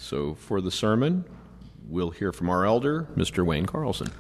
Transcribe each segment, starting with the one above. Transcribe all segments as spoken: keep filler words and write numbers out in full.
So for the sermon, we'll hear from our elder, Mister Wayne Carlson.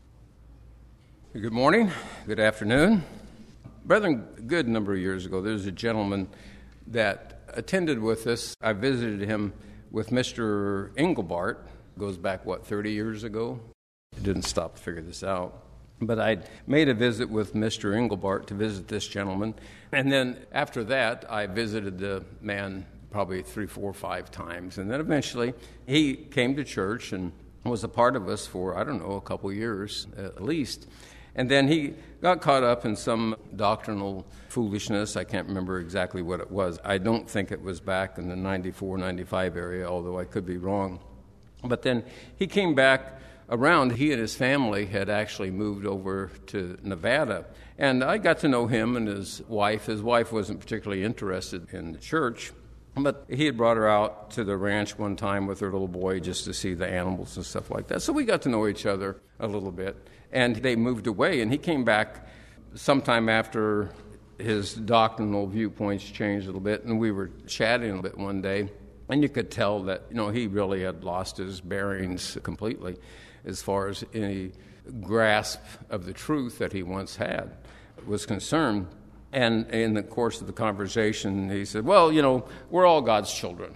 Good morning, good afternoon. Brethren, a good number of years ago, there was a gentleman that attended with us. I visited him with Mister Engelbart. Goes back, what, thirty years ago? I didn't stop to figure this out. But I made a visit with Mister Engelbart to visit this gentleman. And then after that, I visited the man probably three, four, five times. And then eventually he came to church and was a part of us for, I don't know, a couple years at least. And then he got caught up in some doctrinal foolishness. I can't remember exactly what it was. I don't think it was back in the ninety-four, ninety-five area, although I could be wrong. But then he came back around. He and his family had actually moved over to Nevada. And I got to know him and his wife. His wife wasn't particularly interested in the church, but he had brought her out to the ranch one time with her little boy just to see the animals and stuff like that. So we got to know each other a little bit. And they moved away, and he came back sometime after his doctrinal viewpoints changed a little bit, and we were chatting a little bit one day, and you could tell that, you know, he really had lost his bearings completely as far as any grasp of the truth that he once had was concerned. And in the course of the conversation, he said, well, you know, we're all God's children.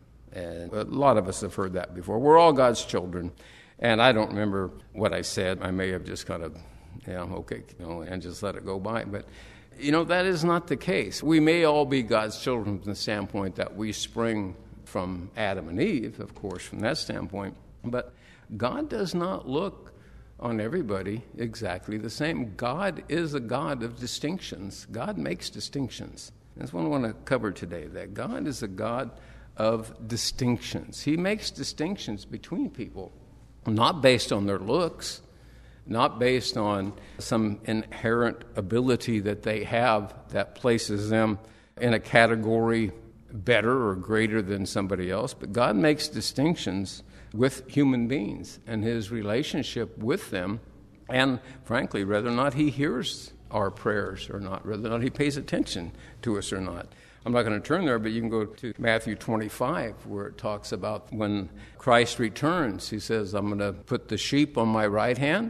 And a lot of us have heard that before. We're all God's children. And I don't remember what I said. I may have just kind of, yeah, okay, you know, and just let it go by. But, you know, that is not the case. We may all be God's children from the standpoint that we spring from Adam and Eve, of course, from that standpoint. But God does not look on everybody exactly the same. God is a God of distinctions. God makes distinctions. That's what I want to cover today, that God is a God of distinctions. He makes distinctions between people. Not based on their looks, not based on some inherent ability that they have that places them in a category better or greater than somebody else. But God makes distinctions with human beings and his relationship with them, and frankly, whether or not he hears our prayers or not, whether or not he pays attention to us or not. I'm not going to turn there, but you can go to Matthew twenty-five, where it talks about when Christ returns. He says, I'm going to put the sheep on my right hand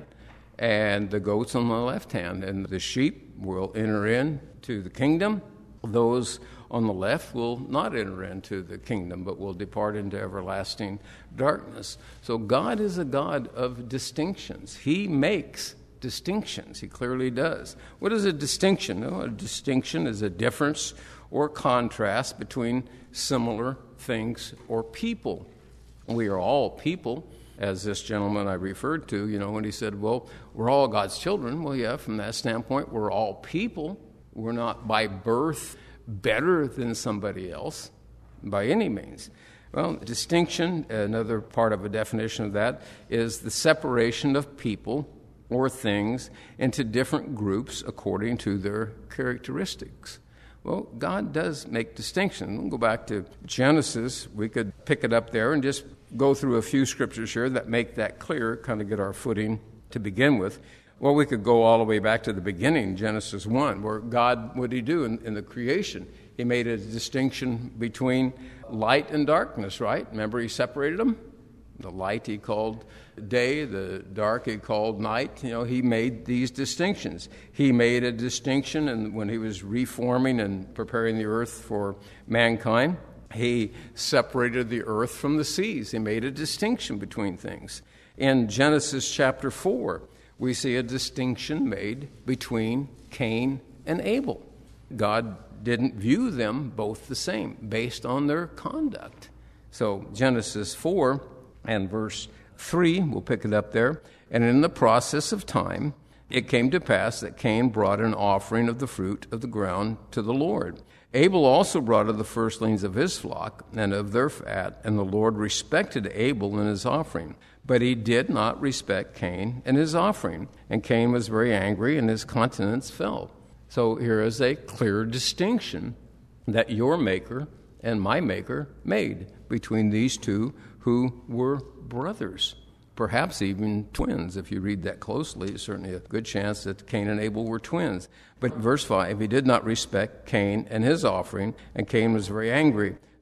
and the goats on my left hand. And the sheep will enter into the kingdom. Those on the left will not enter into the kingdom, but will depart into everlasting darkness. So God is a God of distinctions. He makes distinctions. He clearly does. What is a distinction? No, a distinction is a difference or contrast between similar things or people. We are all people, as this gentleman I referred to, you know, when he said, well, we're all God's children. Well, yeah, from that standpoint, we're all people. We're not by birth better than somebody else by any means. Well, distinction, another part of a definition of that, is the separation of people or things into different groups according to their characteristics. Well, God does make distinction. We'll go back to Genesis. We could pick it up there and just go through a few scriptures here that make that clear, kind of get our footing to begin with. Well, we could go all the way back to the beginning, Genesis one, where God, what did he do in, in the creation? He made a distinction between light and darkness, right? Remember, he separated them? The light he called day, the dark he called night. You know, he made these distinctions. He made a distinction, and when he was reforming and preparing the earth for mankind, he separated the earth from the seas. He made a distinction between things. In Genesis chapter four, we see a distinction made between Cain and Abel. God didn't view them both the same based on their conduct. So Genesis four and verse three, we'll pick it up there. And in the process of time, it came to pass that Cain brought an offering of the fruit of the ground to the Lord. Abel also brought of the firstlings of his flock and of their fat, and the Lord respected Abel and his offering. But he did not respect Cain and his offering. And Cain was very angry, and his countenance fell. So here is a clear distinction that your maker and my maker made between these two who were brothers, perhaps even twins. If you read that closely, it's certainly a good chance that Cain and Abel were twins. But verse five, he did not respect Cain and his offering, and Cain was very angry.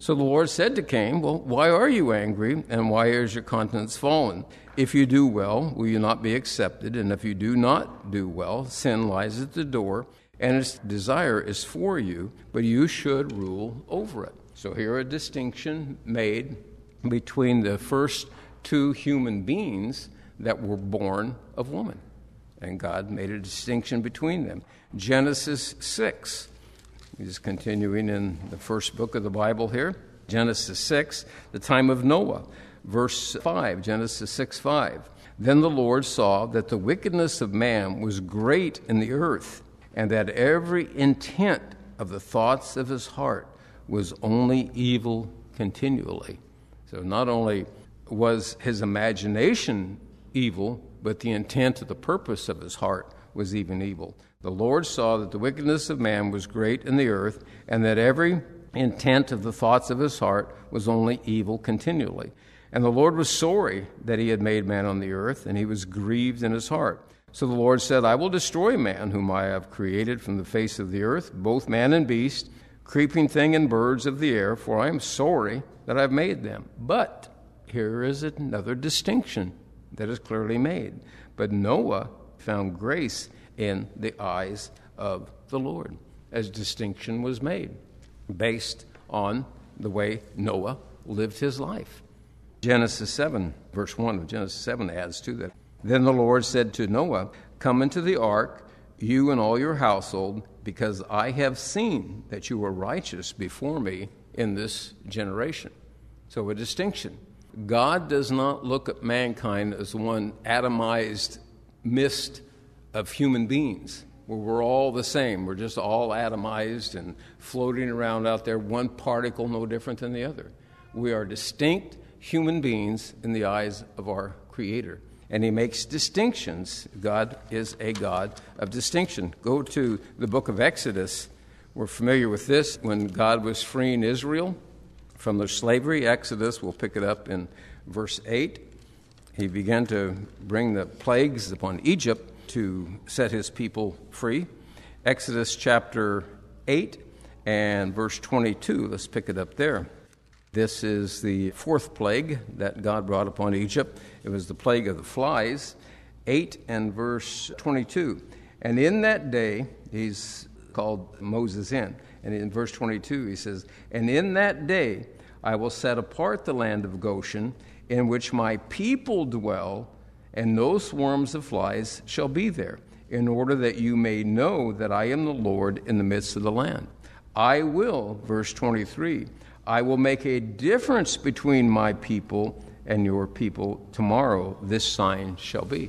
So the Lord said to Cain, well, why are you angry, and why is your countenance fallen? If you do well, will you not be accepted? And if you do not do well, sin lies at the door, and its desire is for you, but you should rule over it. So here a distinction made between the first two human beings that were born of woman. And God made a distinction between them. Genesis six. He's continuing in the first book of the Bible here. Genesis six, the time of Noah. Verse five, Genesis six five. Then the Lord saw that the wickedness of man was great in the earth, and that every intent of the thoughts of his heart was only evil continually. So not only was his imagination evil, but the intent of the purpose of his heart was even evil. The Lord saw that the wickedness of man was great in the earth, and that every intent of the thoughts of his heart was only evil continually. And the Lord was sorry that he had made man on the earth, and he was grieved in his heart. So the Lord said, I will destroy man, whom I have created from the face of the earth, both man and beast, creeping thing and birds of the air, for I am sorry that I have made them. But here is another distinction that is clearly made. But Noah found grace in the eyes of the Lord, as distinction was made based on the way Noah lived his life. Genesis seven, verse one of Genesis seven adds to that. Then the Lord said to Noah, come into the ark, you and all your household, because I have seen that you are righteous before me in this generation. So a distinction. God does not look at mankind as one atomized mist of human beings, where we're all the same. We're just all atomized and floating around out there, one particle no different than the other. We are distinct human beings in the eyes of our Creator. And he makes distinctions. God is a God of distinction. Go to the book of Exodus. We're familiar with this. When God was freeing Israel from their slavery, Exodus, we'll pick it up in verse eight. He began to bring the plagues upon Egypt to set his people free. Exodus chapter eight and verse twenty-two. Let's pick it up there. This is the fourth plague that God brought upon Egypt. It was the plague of the flies. eight and verse twenty-two. And in that day, he's called Moses in. And in verse twenty-two, he says, and in that day I will set apart the land of Goshen, in which my people dwell, and no swarms of flies shall be there, in order that you may know that I am the Lord in the midst of the land. I will, verse twenty-three, I will make a difference between my people and your people. Tomorrow this sign shall be.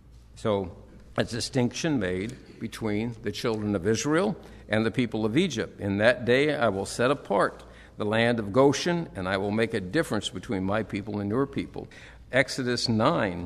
So a distinction made between the children of Israel and the people of Egypt. In that day I will set apart the land of Goshen, and I will make a difference between my people and your people. Exodus nine.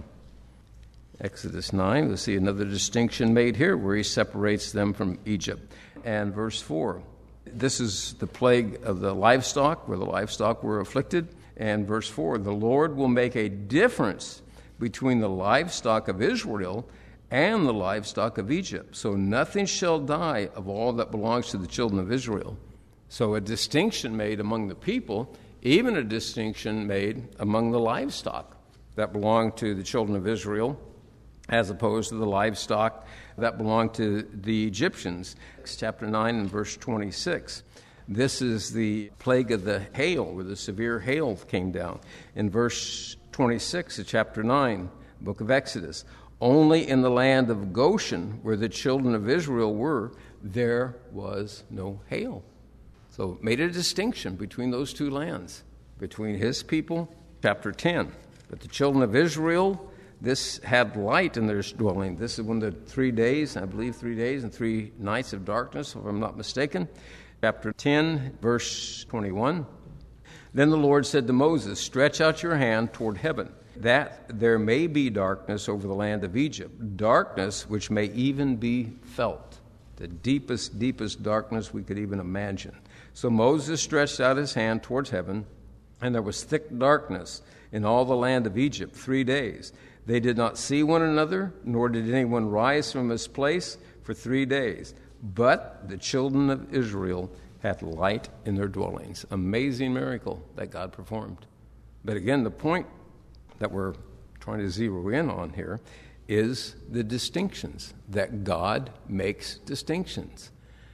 Exodus nine, we'll see another distinction made here where he separates them from Egypt. And verse four. This is the plague of the livestock, where the livestock were afflicted. And verse four, the Lord will make a difference between the livestock of Israel and the livestock of Egypt. So nothing shall die of all that belongs to the children of Israel. So a distinction made among the people, even a distinction made among the livestock that belonged to the children of Israel, as opposed to the livestock that belonged to the Egyptians. Chapter nine and verse twenty-six. This is the plague of the hail, where the severe hail came down. In verse twenty-six of chapter nine, book of Exodus, only in the land of Goshen, where the children of Israel were, there was no hail. So it made a distinction between those two lands, between his people. Chapter ten. But the children of Israel, this had light in their dwelling. This is one of the three days, I believe three days and three nights of darkness, if I'm not mistaken. Chapter ten, verse twenty-one. Then the Lord said to Moses, stretch out your hand toward heaven, that there may be darkness over the land of Egypt, darkness which may even be felt, the deepest, deepest darkness we could even imagine. So Moses stretched out his hand towards heaven, and there was thick darkness in all the land of Egypt three days. They did not see one another, nor did anyone rise from his place for three days. But the children of Israel had light in their dwellings. Amazing miracle that God performed. But again, the point that we're trying to zero in on here is the distinctions, that God makes distinctions.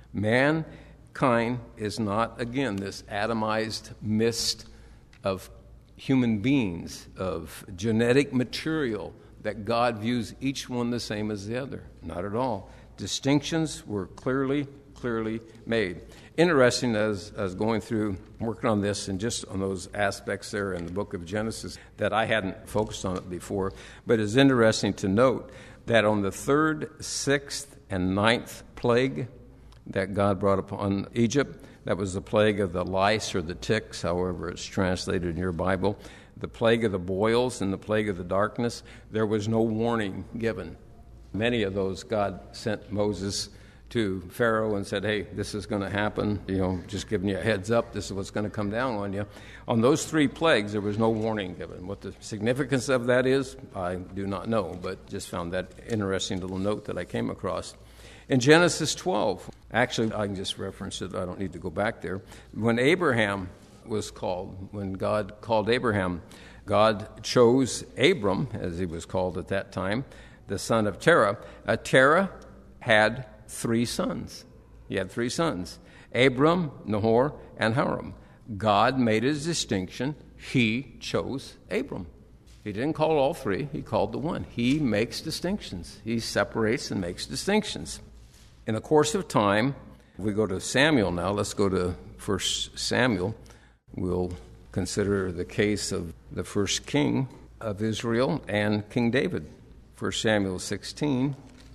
Mankind is not, again, this atomized mist of human beings, of genetic material, that God views each one the same as the other. Not at all. Distinctions were clearly, clearly made. Interesting, as I was going through, working on this and just on those aspects there in the book of Genesis, that I hadn't focused on it before, but it's interesting to note that on the third, sixth, and ninth plague that God brought upon Egypt, that was the plague of the lice or the ticks, however it's translated in your Bible, the plague of the boils and the plague of the darkness, there was no warning given. Many of those God sent Moses to Pharaoh and said, hey, this is going to happen, you know, just giving you a heads up, this is what's going to come down on you. On those three plagues, there was no warning given. What the significance of that is, I do not know, but just found that interesting little note that I came across. In Genesis twelve, actually, I can just reference it, I don't need to go back there. When Abraham was called, when God called Abraham, God chose Abram, as he was called at that time, the son of Terah. Uh, Terah had three sons. He had three sons, Abram, Nahor, and Haran. God made his distinction. He chose Abram. He didn't call all three. He called the one. He makes distinctions. He separates and makes distinctions. In the course of time, if we go to Samuel now, let's go to First Samuel. We'll consider the case of the first king of Israel and King David. First Samuel sixteen,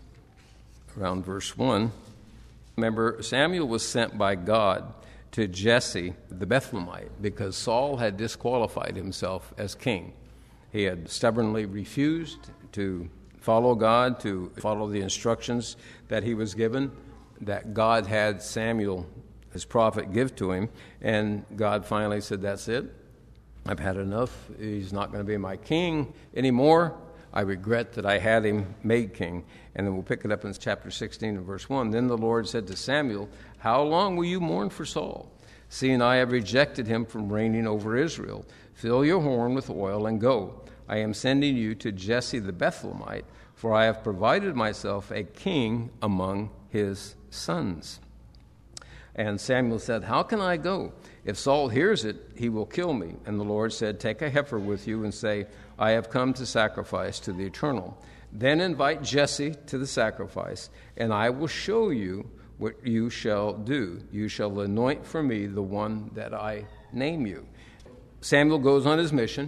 around verse one. Remember, Samuel was sent by God to Jesse the Bethlehemite because Saul had disqualified himself as king. He had stubbornly refused to follow God, to follow the instructions that he was given, that God had Samuel, his prophet, give to him. And God finally said, that's it. I've had enough. He's not going to be my king anymore. I regret that I had him made king. And then we'll pick it up in chapter sixteen and verse one. Then the Lord said to Samuel, how long will you mourn for Saul, seeing I have rejected him from reigning over Israel? Fill your horn with oil and go. I am sending you to Jesse the Bethlehemite, for I have provided myself a king among his sons. And Samuel said, how can I go? If Saul hears it, he will kill me. And the Lord said, take a heifer with you and say, I have come to sacrifice to the Eternal. Then invite Jesse to the sacrifice, and I will show you what you shall do. You shall anoint for me the one that I name you. Samuel goes on his mission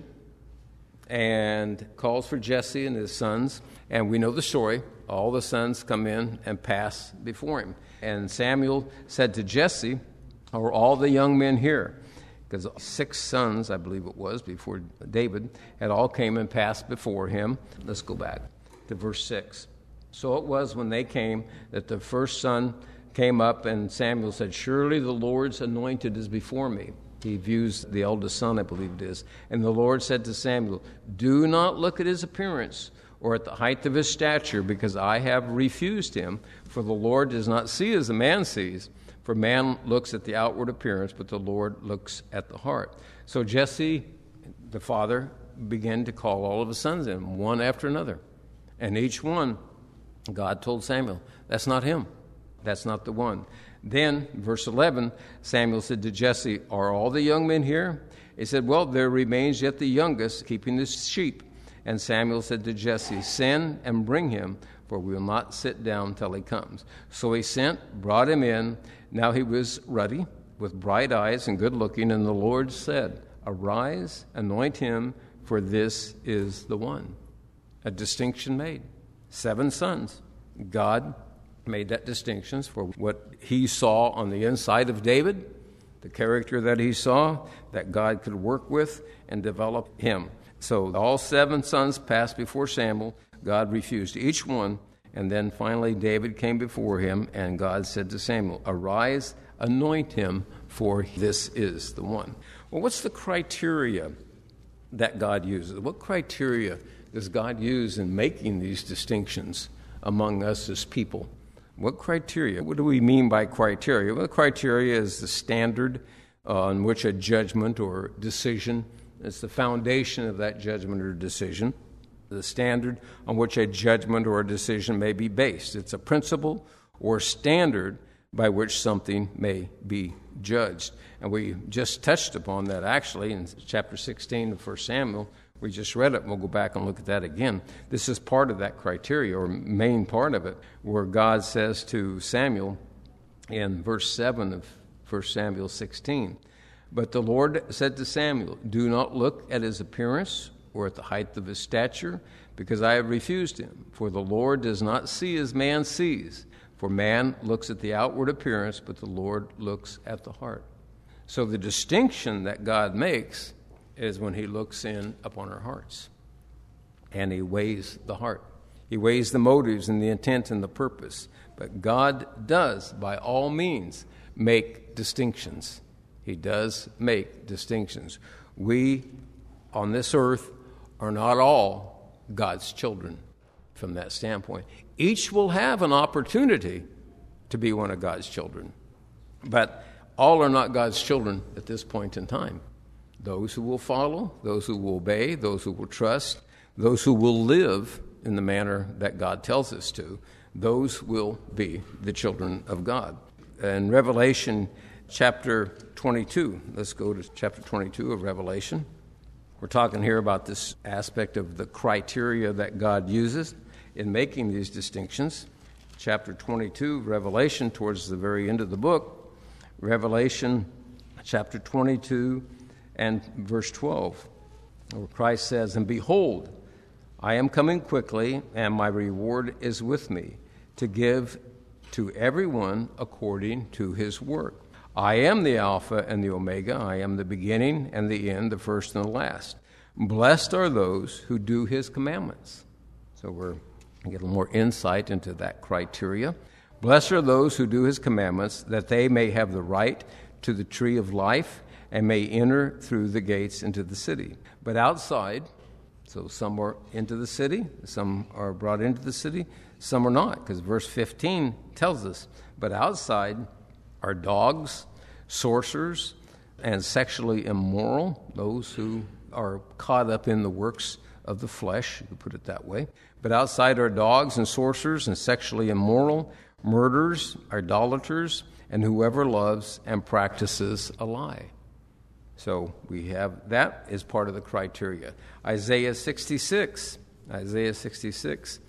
and calls for Jesse and his sons. And we know the story. All the sons come in and pass before him. And Samuel said to Jesse, are all the young men here? Because six sons, I believe it was, before David, had all came and passed before him. Let's go back to verse six. So it was when they came that the first son came up, and Samuel said, surely the Lord's anointed is before me. He views the eldest son, I believe it is. And the Lord said to Samuel, do not look at his appearance or at the height of his stature, because I have refused him. For the Lord does not see as a man sees. For man looks at the outward appearance, but the Lord looks at the heart. So Jesse, the father, began to call all of his sons in, one after another. And each one, God told Samuel, that's not him. That's not the one. Then, verse eleven, Samuel said to Jesse, are all the young men here? He said, well, there remains yet the youngest, keeping the sheep. And Samuel said to Jesse, send and bring him, for we will not sit down till he comes. So he sent, brought him in. Now he was ruddy, with bright eyes and good looking. And the Lord said, arise, anoint him, for this is the one. A distinction made. Seven sons. God made that distinction for what he saw on the inside of David, the character that he saw, that God could work with and develop him. So all seven sons passed before Samuel. God refused each one. And then finally David came before him, and God said to Samuel, arise, anoint him, for this is the one. Well, what's the criteria that God uses? What criteria does God use in making these distinctions among us as people? What criteria? What do we mean by criteria? Well, criteria is the standard uh, on which a judgment or decision, it's the foundation of that judgment or decision, the standard on which a judgment or a decision may be based. It's a principle or standard by which something may be judged. And we just touched upon that actually in chapter sixteen of First Samuel. We just read it, and we'll go back and look at that again. This is part of that criteria, or main part of it, where God says to Samuel in verse seven of First Samuel sixteen, "But the Lord said to Samuel, do not look at his appearance or at the height of his stature, because I have refused him. For the Lord does not see as man sees. For man looks at the outward appearance, but the Lord looks at the heart." So the distinction that God makes is when he looks in upon our hearts. And he weighs the heart. He weighs the motives and the intent and the purpose. But God does, by all means, make distinctions. He does make distinctions. We, on this earth, are not all God's children from that standpoint. Each will have an opportunity to be one of God's children. But all are not God's children at this point in time. Those who will follow, those who will obey, those who will trust, those who will live in the manner that God tells us to, those will be the children of God. In Revelation chapter twenty-two, let's go to chapter twenty-two of Revelation. We're talking here about this aspect of the criteria that God uses in making these distinctions. Chapter twenty-two, Revelation, towards the very end of the book. Revelation chapter twenty-two and verse twelve, where Christ says, "And behold, I am coming quickly, and my reward is with me, to give to everyone according to his work. I am the Alpha and the Omega. I am the beginning and the end, the first and the last. Blessed are those who do his commandments." So we're going to get a little more insight into that criteria. "Blessed are those who do his commandments, that they may have the right to the tree of life and may enter through the gates into the city. But outside," so some are into the city, some are brought into the city, some are not, because verse fifteen tells us, "But outside are dogs, sorcerers, and sexually immoral," those who are caught up in the works of the flesh, you could put it that way. "But outside are dogs and sorcerers and sexually immoral, murderers, idolaters, and whoever loves and practices a lie." So we have that as part of the criteria. Isaiah sixty-six, Isaiah sixty-six,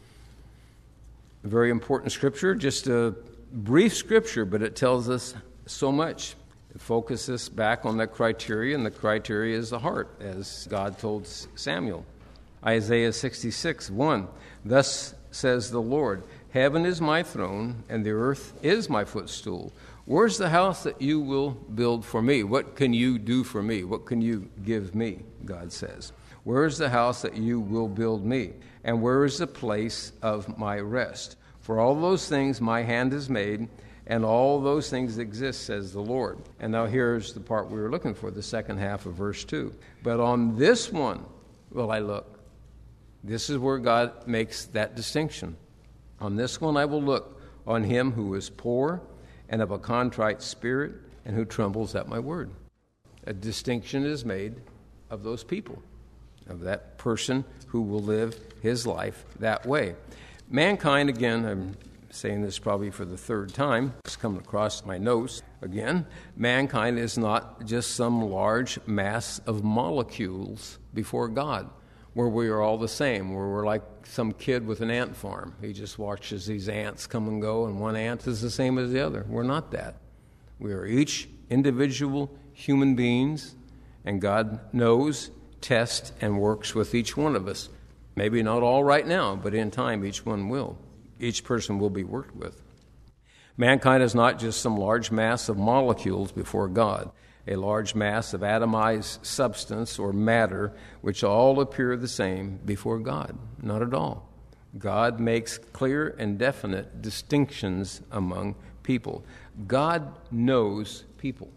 a very important scripture, just a brief scripture, but it tells us so much. It focuses back on that criteria, and the criteria is the heart, as God told Samuel. Isaiah sixty-six, one, "Thus says the Lord, heaven is my throne, and the earth is my footstool. Where's the house that you will build for me? What can you do for me? What can you give me?" God says. "Where is the house that you will build me? And where is the place of my rest? For all those things my hand has made, and all those things exist, says the Lord." And now here's the part we were looking for, the second half of verse two. "But on this one will I look." This is where God makes that distinction. "On this one I will look, on him who is poor and of a contrite spirit, and who trembles at my word." A distinction is made of those people, of that person who will live his life that way. Mankind, again, I'm saying this probably for the third time, it's coming across my notes again, mankind is not just some large mass of molecules before God, where we are all the same, where we're like some kid with an ant farm. He just watches these ants come and go, and one ant is the same as the other. We're not that. We are each individual human beings, and God knows, tests, and works with each one of us. Maybe not all right now, but in time each one will. Each person will be worked with. Mankind is not just some large mass of molecules before God, a large mass of atomized substance or matter, which all appear the same before God. Not at all. God makes clear and definite distinctions among people. God knows people.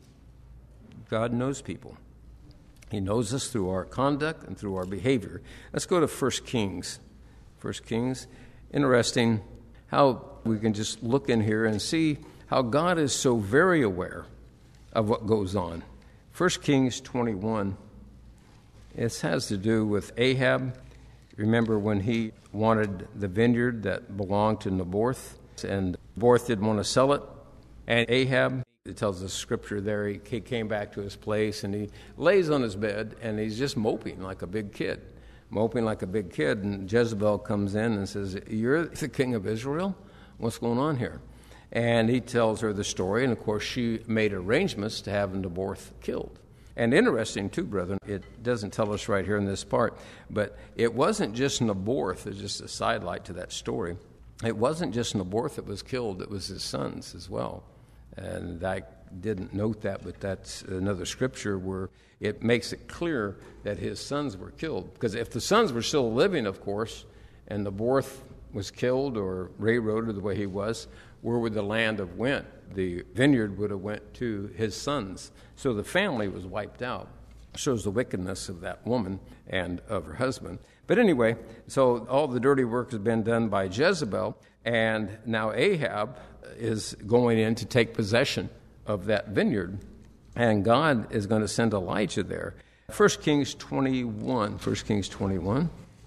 God knows people. He knows us through our conduct and through our behavior. Let's go to First Kings. First Kings, interesting how we can just look in here and see how God is so very aware of what goes on. First Kings twenty-one, it has to do with Ahab. Remember when he wanted the vineyard that belonged to Naboth, and Naboth didn't want to sell it, and Ahab, it tells the scripture there, he came back to his place, and he lays on his bed, and he's just moping like a big kid, moping like a big kid, and Jezebel comes in and says, "You're the king of Israel? What's going on here?" And he tells her the story, and of course she made arrangements to have Naboth killed. And interesting, too, brethren, it doesn't tell us right here in this part, but it wasn't just Naboth, it's just a sidelight to that story. It wasn't just Naboth that was killed, it was his sons as well. And I didn't note that, but that's another scripture where it makes it clear that his sons were killed. Because if the sons were still living, of course, and Naboth was killed or railroaded the way he was, where would the land have went? The vineyard would have went to his sons. So the family was wiped out. Shows the wickedness of that woman and of her husband. But anyway, so all the dirty work has been done by Jezebel, and now Ahab is going in to take possession of that vineyard, and God is going to send Elijah there. First Kings twenty-one. First Kings twenty-one.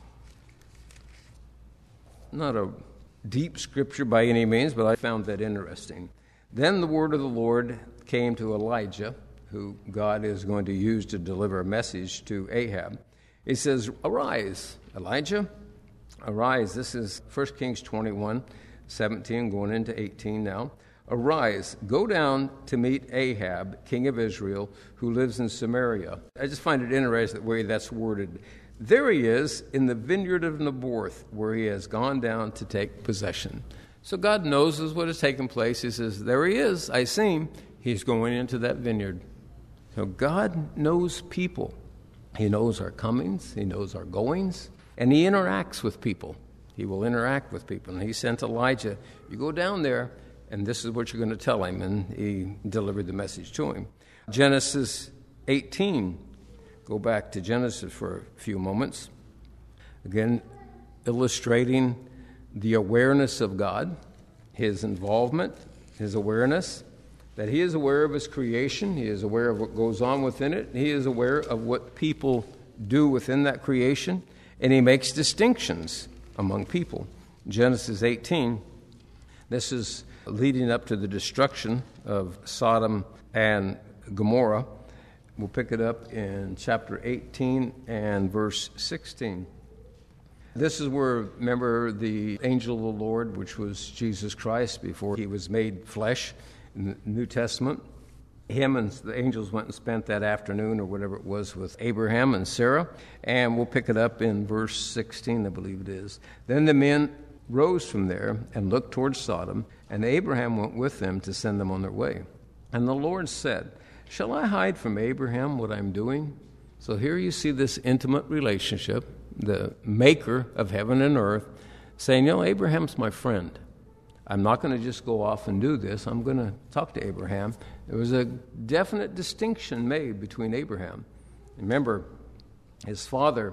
Not a deep scripture by any means, but I found that interesting. Then the word of the Lord came to Elijah, who God is going to use to deliver a message to Ahab. He says, "Arise, Elijah, arise." This is First Kings twenty-one, seventeen, going into eighteen now. "Arise, go down to meet Ahab, king of Israel, who lives in Samaria." I just find it interesting the way that's worded. There he is in the vineyard of Naboth, where he has gone down to take possession. So God knows what has taken place. He says, there he is, I see him. He's going into that vineyard. So God knows people. He knows our comings, he knows our goings, and he interacts with people. He will interact with people. And he sent Elijah, you go down there, and this is what you're going to tell him. And he delivered the message to him. Genesis eighteen. Go back to Genesis for a few moments. Again, illustrating the awareness of God, his involvement, his awareness, that he is aware of his creation, he is aware of what goes on within it, he is aware of what people do within that creation, and he makes distinctions among people. Genesis eighteen, this is leading up to the destruction of Sodom and Gomorrah. We'll pick it up in chapter eighteen and verse sixteen. This is where, remember, the angel of the Lord, which was Jesus Christ before he was made flesh in the New Testament. Him and the angels went and spent that afternoon or whatever it was with Abraham and Sarah. And we'll pick it up in verse sixteen, I believe it is. Then the men rose from there and looked towards Sodom, and Abraham went with them to send them on their way. And the Lord said, shall I hide from Abraham what I'm doing? So here you see this intimate relationship, the maker of heaven and earth, saying, you know, Abraham's my friend. I'm not going to just go off and do this. I'm going to talk to Abraham. There was a definite distinction made between Abraham. Remember, his father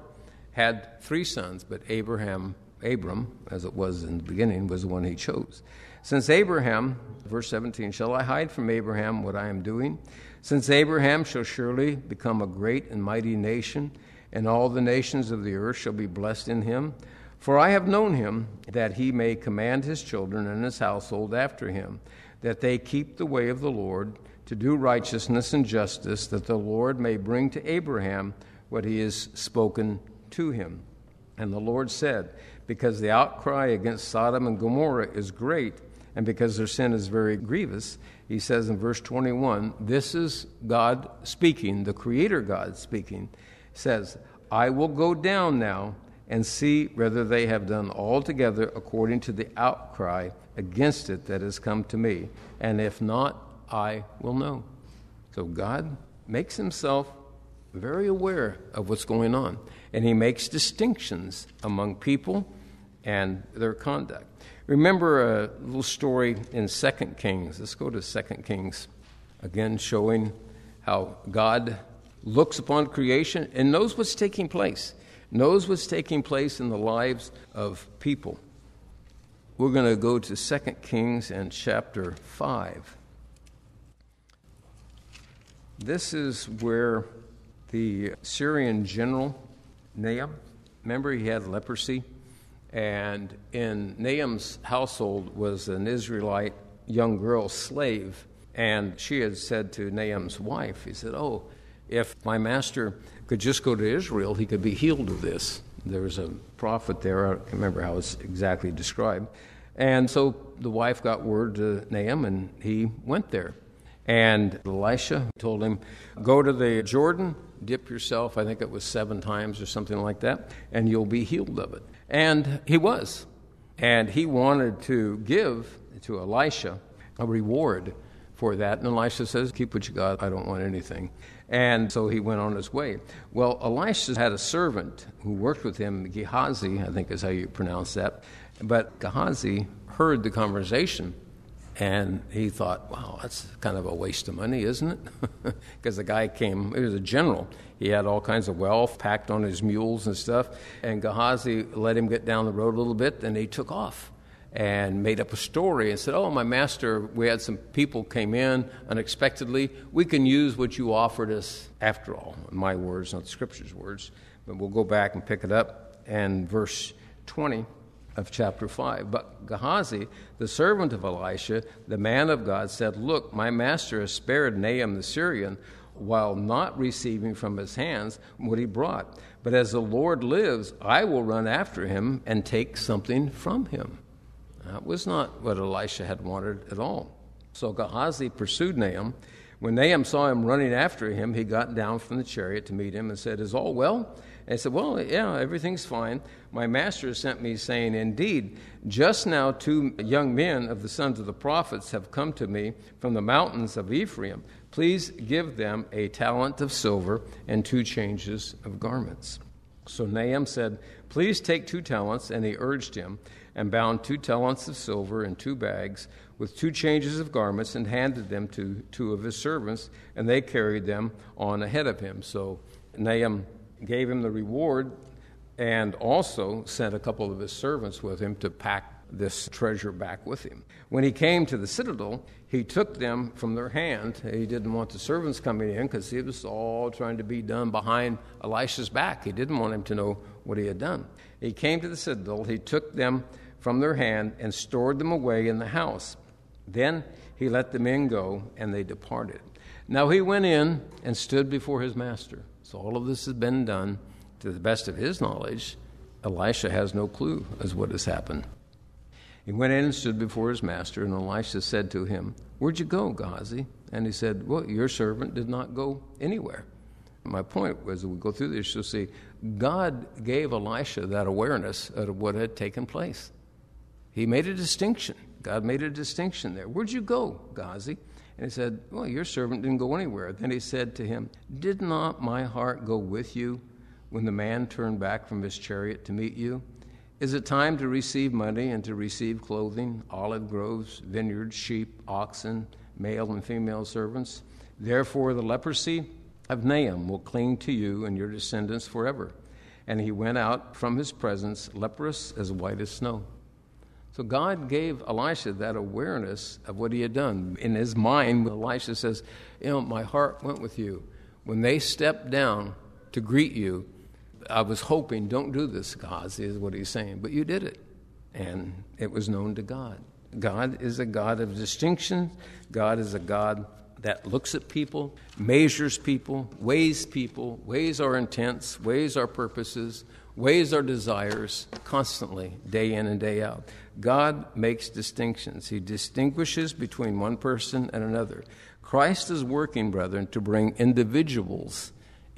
had three sons, but Abraham, Abram, as it was in the beginning, was the one he chose. Since Abraham, verse seventeen, shall I hide from Abraham what I am doing? Since Abraham shall surely become a great and mighty nation, and all the nations of the earth shall be blessed in him. For I have known him, that he may command his children and his household after him, that they keep the way of the Lord, to do righteousness and justice, that the Lord may bring to Abraham what he has spoken to him. And the Lord said, because the outcry against Sodom and Gomorrah is great, and because their sin is very grievous, he says in verse twenty-one, this is God speaking, the Creator God speaking, says, I will go down now and see whether they have done altogether according to the outcry against it that has come to me. And if not, I will know. So God makes himself very aware of what's going on. And he makes distinctions among people and their conduct. Remember a little story in Second Kings. Let's go to Second Kings. Again, showing how God looks upon creation and knows what's taking place. Knows what's taking place in the lives of people. we're going to go to Second Kings and chapter five. This is where the Syrian general, Nahum, remember he had leprosy? And in Nahum's household was an Israelite young girl slave. And she had said to Nahum's wife, he said, oh, if my master could just go to Israel, he could be healed of this. There was a prophet there. I don't remember how it's exactly described. And so the wife got word to Nahum, and he went there. And Elisha told him, go to the Jordan, dip yourself, I think it was seven times or something like that, and you'll be healed of it. And he was. And he wanted to give to Elisha a reward for that. And Elisha says, keep what you got, I don't want anything. And so he went on his way. Well, Elisha had a servant who worked with him, Gehazi, I think is how you pronounce that. But Gehazi heard the conversation, and he thought, wow, that's kind of a waste of money, isn't it? Because the guy came, he was a general. He had all kinds of wealth packed on his mules and stuff. And Gehazi let him get down the road a little bit, and he took off and made up a story and said, oh, my master, we had some people came in unexpectedly. We can use what you offered us after all. My words, not the Scripture's words. But we'll go back and pick it up. And verse twenty of chapter five. But Gehazi, the servant of Elisha, the man of God, said, look, my master has spared Nahum the Syrian while not receiving from his hands what he brought. But as the Lord lives, I will run after him and take something from him. That was not what Elisha had wanted at all. So Gehazi pursued Nahum. When Nahum saw him running after him, he got down from the chariot to meet him and said, is all well? And he said, well, yeah, everything's fine. My master sent me saying, indeed, just now two young men of the sons of the prophets have come to me from the mountains of Ephraim. Please give them a talent of silver and two changes of garments. So Nahum said, please take two talents, and he urged him, and bound two talents of silver in two bags with two changes of garments, and handed them to two of his servants, and they carried them on ahead of him. So Nahum gave him the reward and also sent a couple of his servants with him to pack this treasure back with him. When he came to the citadel, he took them from their hand. He didn't want the servants coming in because it was all trying to be done behind Elisha's back. He didn't want him to know what he had done. He came to the citadel. He took them from their hand and stored them away in the house. Then he let the men go, and they departed. Now he went in and stood before his master. So all of this has been done to the best of his knowledge. Elisha has no clue as what has happened. He went in and stood before his master, and Elisha said to him, where'd you go, Gehazi? And he said, well, your servant did not go anywhere. My point was, as we go through this, you'll see God gave Elisha that awareness of what had taken place. He made a distinction. God made a distinction there. Where'd you go, Gehazi? And he said, well, your servant didn't go anywhere. Then he said to him, did not my heart go with you when the man turned back from his chariot to meet you? Is it time to receive money and to receive clothing, olive groves, vineyards, sheep, oxen, male and female servants? Therefore the leprosy of Nahum will cling to you and your descendants forever. And he went out from his presence, leprous as white as snow. So God gave Elisha that awareness of what he had done. In his mind, Elisha says, you know, my heart went with you. When they stepped down to greet you, I was hoping, don't do this, Gehazi, is what he's saying. But you did it, and it was known to God. God is a God of distinction. God is a God that looks at people, measures people, weighs people, weighs our intents, weighs our purposes, weighs our desires constantly, day in and day out. God makes distinctions. He distinguishes between one person and another. Christ is working, brethren, to bring individuals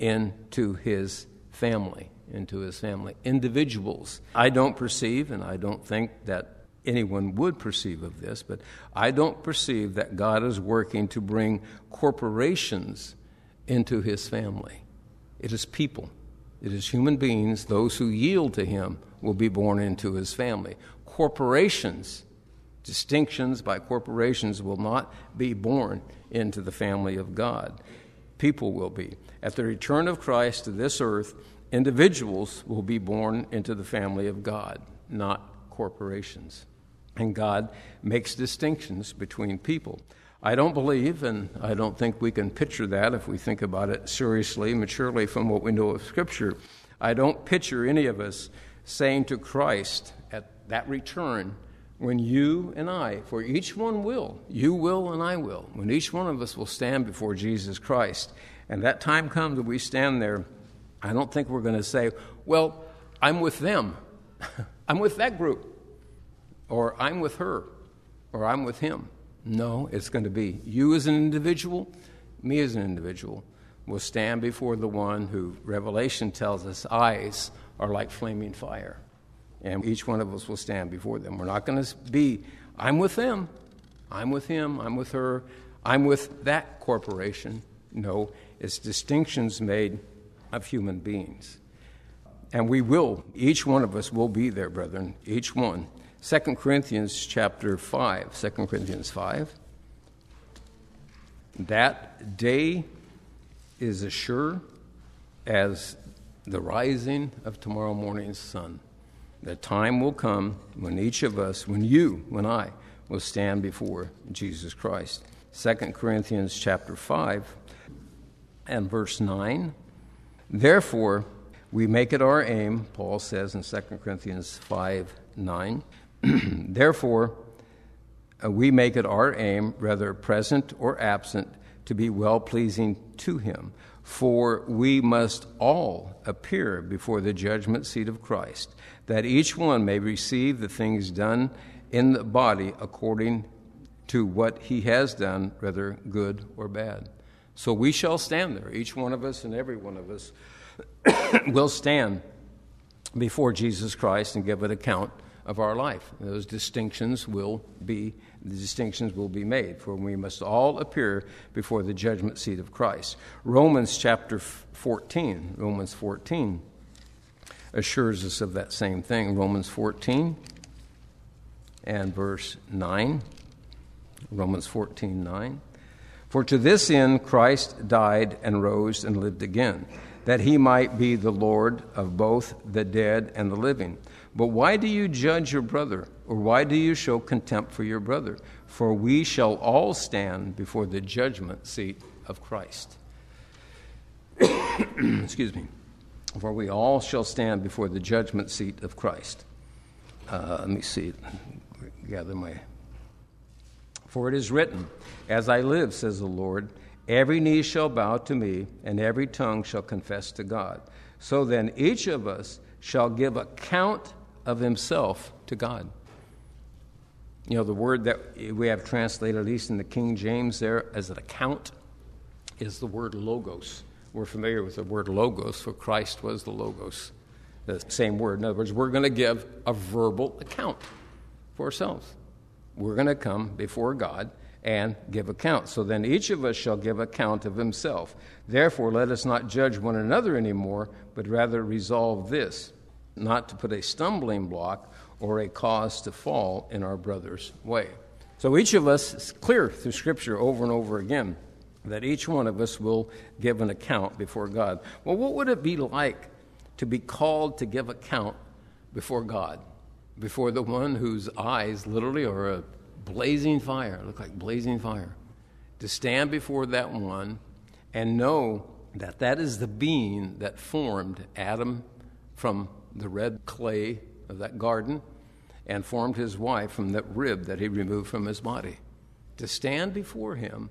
into his family, into his family. Individuals. I don't perceive, and I don't think that anyone would perceive of this, but I don't perceive that God is working to bring corporations into his family. It is people. It is human beings. Those who yield to him will be born into his family. Corporations, distinctions by corporations will not be born into the family of God. People will be. At the return of Christ to this earth, individuals will be born into the family of God, not corporations. And God makes distinctions between people. I don't believe, and I don't think we can picture that if we think about it seriously, maturely from what we know of Scripture. I don't picture any of us saying to Christ at that return, when you and I, for each one will, you will and I will, when each one of us will stand before Jesus Christ, and that time comes that we stand there, I don't think we're going to say, well, I'm with them, I'm with that group, or I'm with her, or I'm with him. No, it's going to be you as an individual, me as an individual, will stand before the one who Revelation tells us eyes are like flaming fire. And each one of us will stand before them. We're not going to be, I'm with them, I'm with him, I'm with her, I'm with that corporation. No, it's distinctions made of human beings. And we will, each one of us will be there, brethren, each one. Second Corinthians chapter five, Second Corinthians five. That day is as sure as the rising of tomorrow morning's sun. The time will come when each of us, when you, when I, will stand before Jesus Christ. Second Corinthians chapter five and verse nine. Therefore, we make it our aim, Paul says in Second Corinthians five nine. Therefore, uh, we make it our aim, whether present or absent, to be well-pleasing to him. For we must all appear before the judgment seat of Christ, that each one may receive the things done in the body according to what he has done, whether good or bad. So we shall stand there, each one of us and every one of us will stand before Jesus Christ and give an account of our life. Those distinctions will be the distinctions will be made, for we must all appear before the judgment seat of Christ. Romans chapter fourteen, Romans fourteen assures us of that same thing. Romans fourteen and verse nine. Romans fourteen nine. For to this end Christ died and rose and lived again, that he might be the Lord of both the dead and the living. But why do you judge your brother, or why do you show contempt for your brother? For we shall all stand before the judgment seat of Christ. Excuse me. For we all shall stand before the judgment seat of Christ. Uh, let me see. Gather my... For it is written, as I live, says the Lord, every knee shall bow to me, and every tongue shall confess to God. So then each of us shall give account of himself to God. You know, the word that we have translated, at least in the King James there, as an account, is the word logos. We're familiar with the word logos, for Christ was the logos, the same word. In other words, we're going to give a verbal account for ourselves. We're going to come before God and give account. So then each of us shall give account of himself. Therefore, let us not judge one another anymore, but rather resolve this, not to put a stumbling block or a cause to fall in our brother's way. So each of us, it's clear through Scripture over and over again, that each one of us will give an account before God. Well, what would it be like to be called to give account before God, before the one whose eyes literally are a blazing fire, look like blazing fire, to stand before that one and know that that is the being that formed Adam from the red clay of that garden and formed his wife from that rib that he removed from his body, to stand before him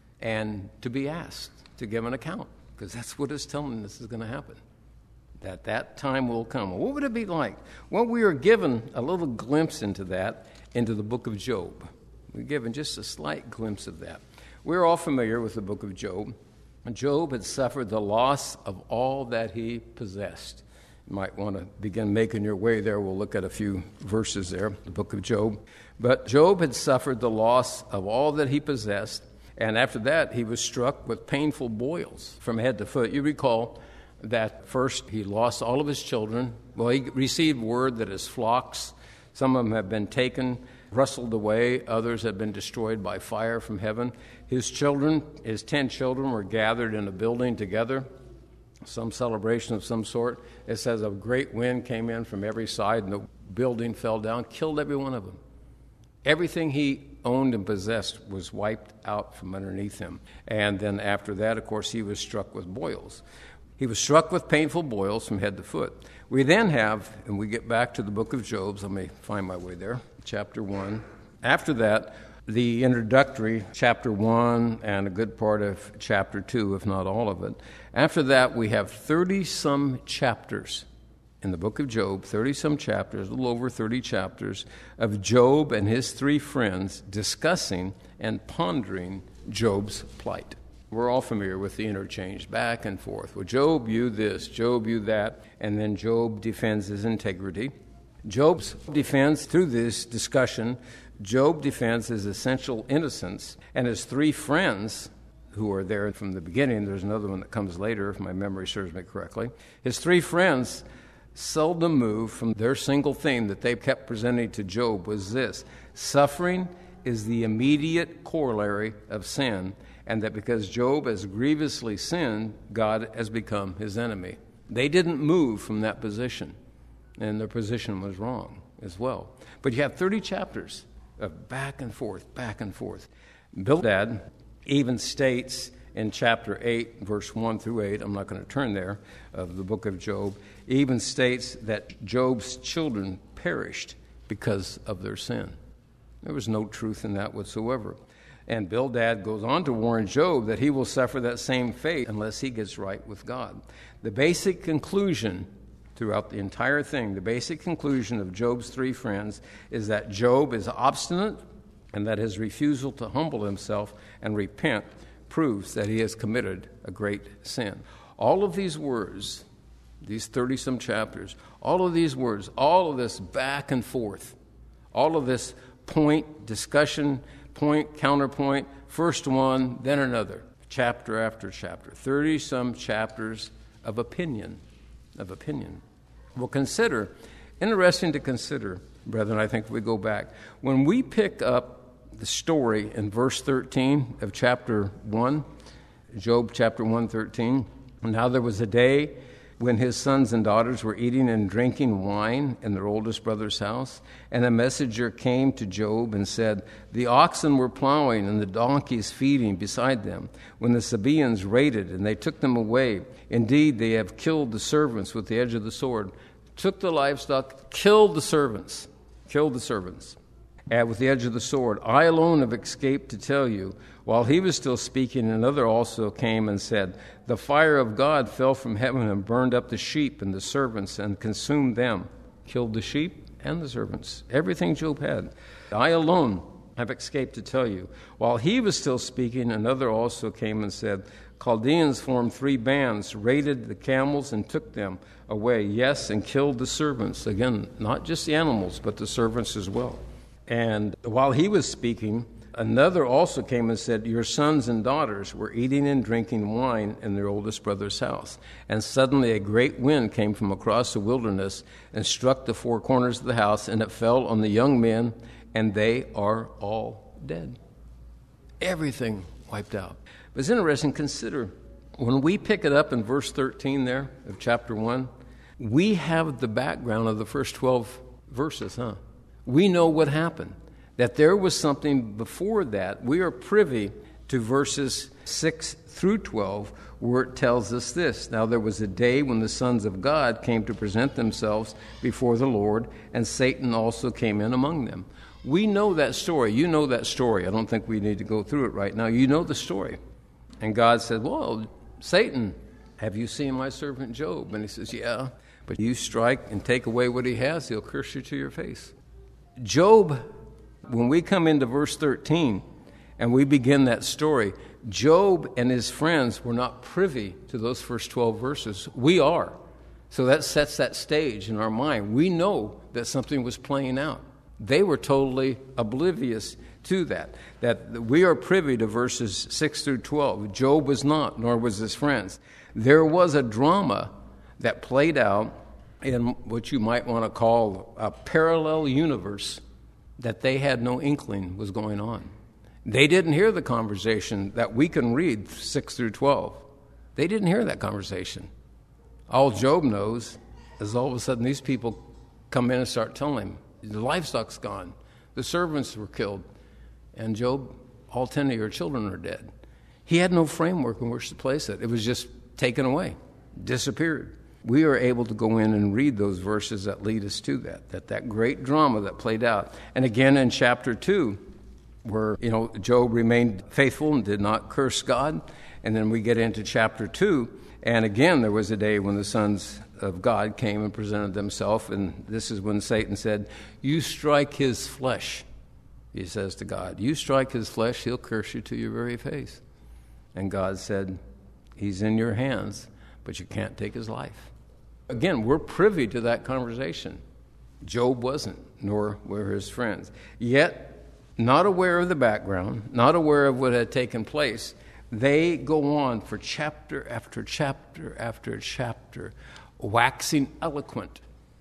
and to be asked to give an account, because that's what it's telling us is going to happen, that that time will come. Well, what would it be like? Well, we are given a little glimpse into that into the book of Job. We're given just a slight glimpse of that. We're all familiar with the book of Job. Job had suffered the loss of all that he possessed. You might want to begin making your way there. We'll look at a few verses there, the book of Job. But Job had suffered the loss of all that he possessed, and after that he was struck with painful boils from head to foot. You recall that first he lost all of his children. Well, he received word that his flocks, some of them have been taken, rustled away. Others have been destroyed by fire from heaven. His children, his ten children, were gathered in a building together, some celebration of some sort. It says a great wind came in from every side, and the building fell down, killed every one of them. Everything he owned and possessed was wiped out from underneath him. And then after that, of course, he was struck with boils. He was struck with painful boils from head to foot. We then have, and we get back to the book of Job. Let me find my way there. Chapter one. After that, the introductory, chapter one, and a good part of chapter two, if not all of it. After that, we have thirty-some chapters in the book of Job, thirty-some chapters, a little over thirty chapters, of Job and his three friends discussing and pondering Job's plight. We're all familiar with the interchange back and forth. Well, Job, you this, Job, you that, and then Job defends his integrity. Job's defense through this discussion, Job defends his essential innocence, and his three friends, who are there from the beginning, there's another one that comes later, if my memory serves me correctly, his three friends seldom moved from their single theme that they kept presenting to Job was this: suffering is the immediate corollary of sin, and that because Job has grievously sinned, God has become his enemy. They didn't move from that position, and their position was wrong as well. But you have thirty chapters of back and forth, back and forth. Bildad even states in chapter eight, verse one through eight, I'm not going to turn there, of the book of Job, even states that Job's children perished because of their sin. There was no truth in that whatsoever. And Bildad goes on to warn Job that he will suffer that same fate unless he gets right with God. The basic conclusion throughout the entire thing, the basic conclusion of Job's three friends is that Job is obstinate and that his refusal to humble himself and repent proves that he has committed a great sin. All of these words, these thirty-some chapters, all of these words, all of this back and forth, all of this point, discussion, point, counterpoint, first one, then another, chapter after chapter, thirty-some chapters of opinion, of opinion. Well, consider, interesting to consider, brethren, I think if we go back, when we pick up the story in verse thirteen of chapter one, Job chapter one, thirteen. Now there was a day when his sons and daughters were eating and drinking wine in their oldest brother's house, and a messenger came to Job and said, the oxen were plowing and the donkeys feeding beside them, when the Sabaeans raided, and they took them away. Indeed, they have killed the servants with the edge of the sword, took the livestock, killed the servants, killed the servants. And with the edge of the sword, I alone have escaped to tell you. While he was still speaking, another also came and said, the fire of God fell from heaven and burned up the sheep and the servants and consumed them, killed the sheep and the servants, everything Job had. I alone have escaped to tell you. While he was still speaking, another also came and said, Chaldeans formed three bands, raided the camels and took them away, yes, and killed the servants. Again, not just the animals, but the servants as well. And while he was speaking, another also came and said, your sons and daughters were eating and drinking wine in their oldest brother's house. And suddenly a great wind came from across the wilderness and struck the four corners of the house, and it fell on the young men, and they are all dead. Everything wiped out. But it's interesting, consider, when we pick it up in verse thirteen there of chapter one, we have the background of the first twelve verses, huh? We know what happened, that there was something before that. We are privy to verses six through twelve, where it tells us this. Now there was a day when the sons of God came to present themselves before the Lord, and Satan also came in among them. We know that story. You know that story. I don't think we need to go through it right now. You know the story. And God said, well, Satan, have you seen my servant Job? And he says, yeah, but you strike and take away what he has, he'll curse you to your face. Job, when we come into verse thirteen and we begin that story, Job and his friends were not privy to those first twelve verses. We are. So that sets that stage in our mind. We know that something was playing out. They were totally oblivious to that, that we are privy to verses six through twelve. Job was not, nor was his friends. There was a drama that played out in what you might want to call a parallel universe that they had no inkling was going on. They didn't hear the conversation that we can read, six through twelve. They didn't hear that conversation. All Job knows is all of a sudden these people come in and start telling him, the livestock's gone, The servants were killed. And Job, all ten of your children are dead. He had no framework in which to place it. It was just taken away, disappeared. We are able to go in and read those verses that lead us to that, that that great drama that played out. And again in chapter two, where, you know, Job remained faithful and did not curse God. And then we get into chapter two, and again there was a day when the sons of God came and presented themselves, and this is when Satan said, "You strike his flesh," he says to God. "You strike his flesh, he'll curse you to your very face." And God said, "He's in your hands, but you can't take his life." Again, we're privy to that conversation. Job wasn't, nor were his friends. Yet, not aware of the background, not aware of what had taken place, they go on for chapter after chapter after chapter, waxing eloquent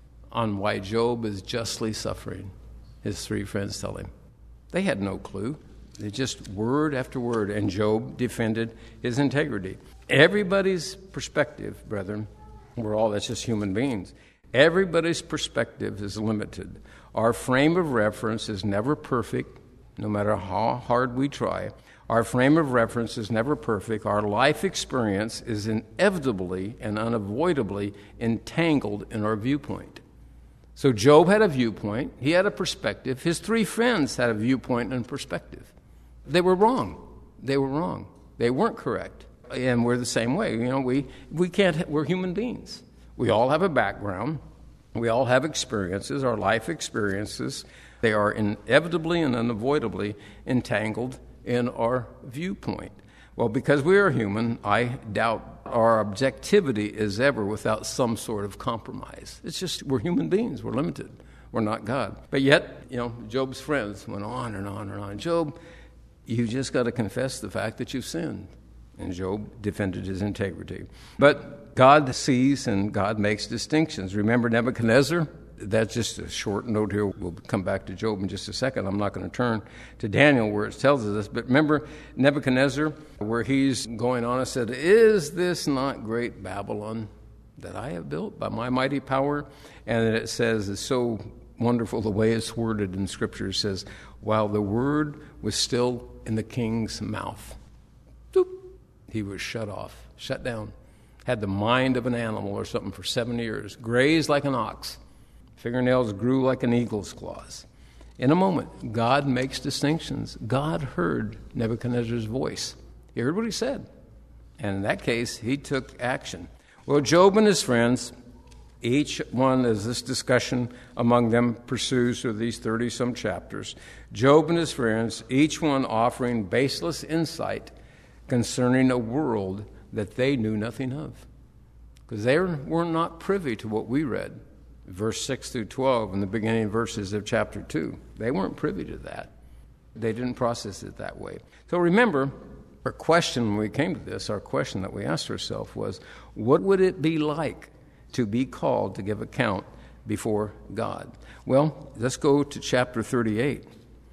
on why Job is justly suffering, his three friends tell him. They had no clue. They just word after word, and Job defended his integrity. Everybody's perspective, brethren, we're all, that's just human beings. Everybody's perspective is limited. Our frame of reference is never perfect, no matter how hard we try. Our frame of reference is never perfect. Our life experience is inevitably and unavoidably entangled in our viewpoint. So Job had a viewpoint. He had a perspective. His three friends had a viewpoint and perspective. They were wrong. They were wrong. They weren't correct. And we're the same way. You know, we, we can't, we're human beings. We all have a background. We all have experiences, our life experiences. They are inevitably and unavoidably entangled in our viewpoint. Well, because we are human, I doubt our objectivity is ever without some sort of compromise. It's just, we're human beings. We're limited. We're not God. But yet, you know, Job's friends went on and on and on. Job, you just got to confess the fact that you've sinned. And Job defended his integrity. But God sees and God makes distinctions. Remember Nebuchadnezzar? That's just a short note here. We'll come back to Job in just a second. I'm not going to turn to Daniel where it tells us this. But remember Nebuchadnezzar, where he's going on and said, "Is this not great Babylon that I have built by my mighty power?" And it says, it's so wonderful the way it's worded in Scripture. It says, while the word was still in the king's mouth, doop, he was shut off, shut down. Had the mind of an animal or something for seven years, grazed like an ox. Fingernails grew like an eagle's claws. In a moment, God makes distinctions. God heard Nebuchadnezzar's voice. He heard what he said. And in that case, he took action. Well, Job and his friends, each one, as this discussion among them pursues through these thirty-some chapters, Job and his friends, each one offering baseless insight concerning a world that they knew nothing of. Because they were not privy to what we read. Verse six through twelve in the beginning verses of chapter two. They weren't privy to that. They didn't process it that way. So remember, our question when we came to this, our question that we asked ourselves was, what would it be like to be called to give account before God? Well, let's go to chapter thirty-eight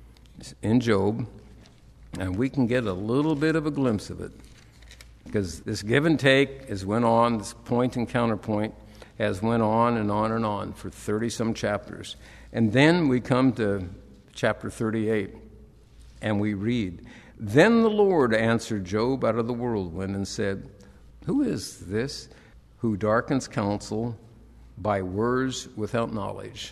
in Job, and we can get a little bit of a glimpse of it. Because this give and take has went on, this point and counterpoint has went on and on and on for thirty-some chapters. And then we come to chapter thirty-eight, and we read, "Then the Lord answered Job out of the whirlwind and said, Who is this who darkens counsel by words without knowledge?"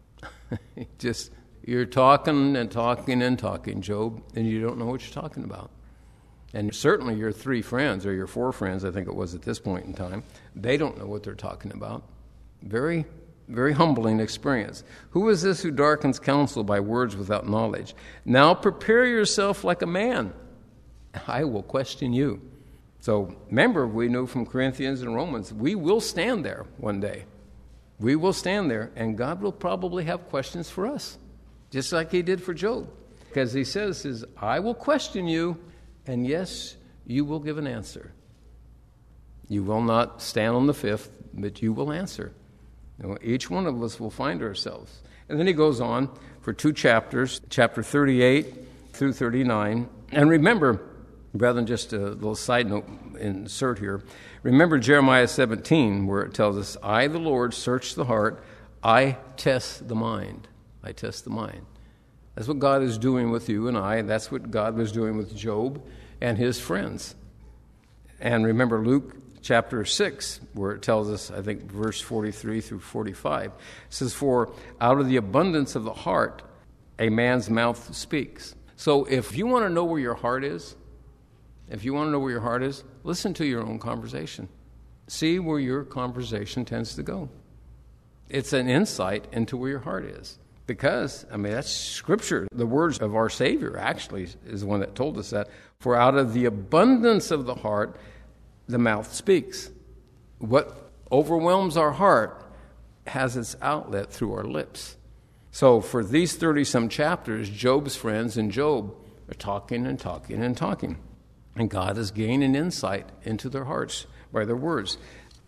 Just, you're talking and talking and talking, Job, and you don't know what you're talking about. And certainly your three friends, or your four friends, I think it was at this point in time, they don't know what they're talking about. Very, very humbling experience. "Who is this who darkens counsel by words without knowledge? Now prepare yourself like a man. I will question you." So remember, we know from Corinthians and Romans, we will stand there one day. We will stand there, and God will probably have questions for us, just like he did for Job. Because he says, says I will question you, and yes, you will give an answer. You will not stand on the fifth, but you will answer. You know, each one of us will find ourselves. And then he goes on for two chapters, chapter thirty-eight through thirty-nine. And remember, brethren, just a little side note insert here. Remember Jeremiah seventeen, where it tells us, "I, the Lord, search the heart. I test the mind." I test the mind. That's what God is doing with you and I. That's what God was doing with Job and his friends. And remember Luke chapter six, where it tells us, I think, verse forty-three through forty-five, it says, "For out of the abundance of the heart, a man's mouth speaks." So if you want to know where your heart is, if you want to know where your heart is, listen to your own conversation. See where your conversation tends to go. It's an insight into where your heart is. Because, I mean, that's Scripture. The words of our Savior actually is the one that told us that. For out of the abundance of the heart, the mouth speaks. What overwhelms our heart has its outlet through our lips. So for these thirty-some chapters, Job's friends and Job are talking and talking and talking. And God is gaining insight into their hearts by their words.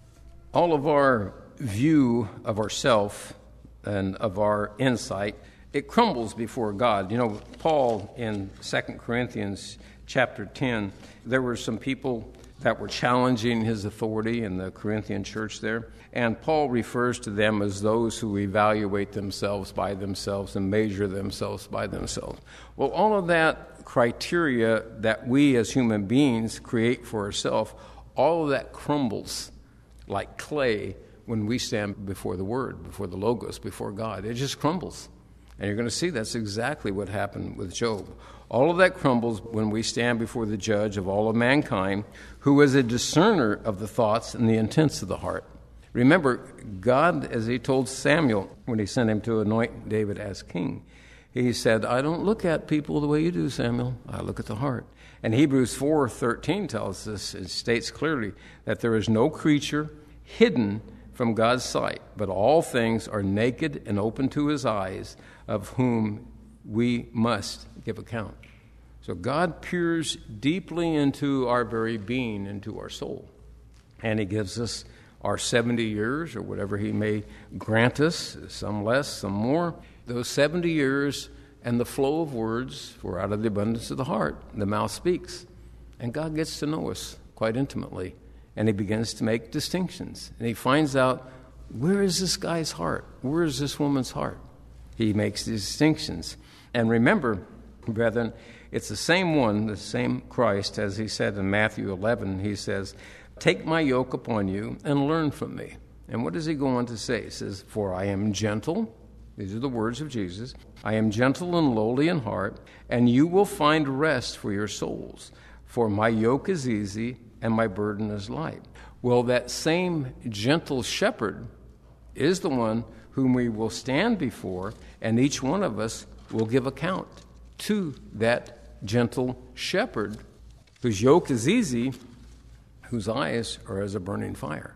All of our view of ourself and of our insight, it crumbles before God. You know, Paul in Second Corinthians chapter ten, there were some people that were challenging his authority in the Corinthian church there. And Paul refers to them as those who evaluate themselves by themselves and measure themselves by themselves. Well, all of that criteria that we as human beings create for ourselves, all of that crumbles like clay when we stand before the Word, before the Logos, before God. It just crumbles. And you're going to see that's exactly what happened with Job. All of that crumbles when we stand before the judge of all of mankind, who is a discerner of the thoughts and the intents of the heart. Remember, God, as he told Samuel when he sent him to anoint David as king, he said, "I don't look at people the way you do, Samuel. I look at the heart." And Hebrews four thirteen tells us, it states clearly, that there is no creature hidden from God's sight, but all things are naked and open to his eyes, of whom we must give account. So God peers deeply into our very being, into our soul. And he gives us our seventy years, or whatever he may grant us, some less, some more. Those seventy years and the flow of words, for out of the abundance of the heart, the mouth speaks. And God gets to know us quite intimately. And he begins to make distinctions. And he finds out, where is this guy's heart? Where is this woman's heart? He makes these distinctions. And remember, brethren, it's the same one, the same Christ, as he said in Matthew eleven. He says, "Take my yoke upon you and learn from me." And what does he go on to say? He says, "For I am gentle." These are the words of Jesus. "I am gentle and lowly in heart, and you will find rest for your souls. For my yoke is easy and my burden is light." Well, that same gentle shepherd is the one whom we will stand before, and each one of us will give account to that gentle shepherd, whose yoke is easy, whose eyes are as a burning fire.